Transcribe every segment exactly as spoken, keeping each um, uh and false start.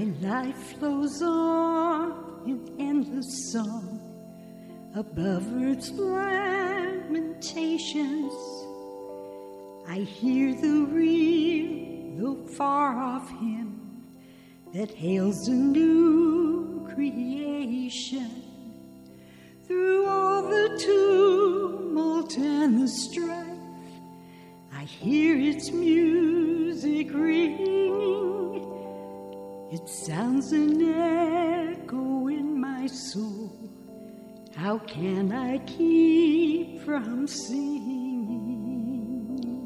My life flows on in endless song above earth's lamentations. I hear the real, though far off hymn that hails a new creation. Through all the tumult and the strife, I hear its music ringing. It sounds an echo in my soul. How can I keep from singing?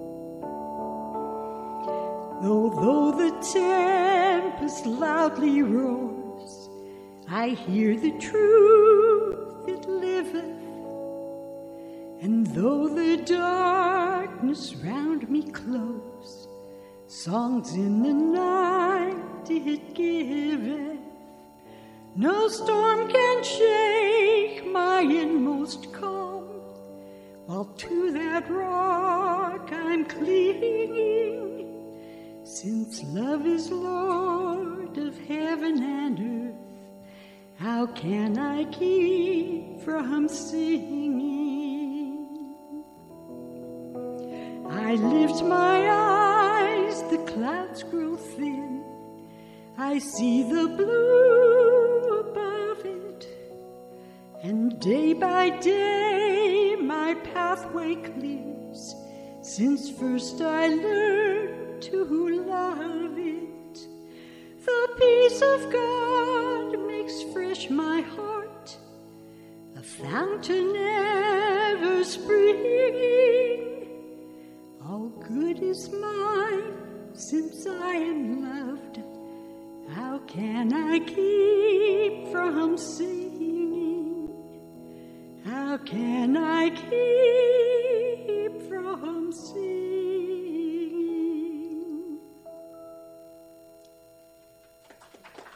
Though, though the tempest loudly roars, I hear the truth it liveth. And though the darkness round me close, songs in the night it giveth. No storm can shake my inmost calm, while to that rock I'm clinging. Since love is Lord of heaven and earth, how can I keep from singing? I lift my eyes, the clouds grow thin. I see the blue above it, and day by day my pathway clears, since first I learned to love it. The peace of God makes fresh my heart, a fountain ever springing. All good is mine since I am loved. How can I keep from singing? How can I keep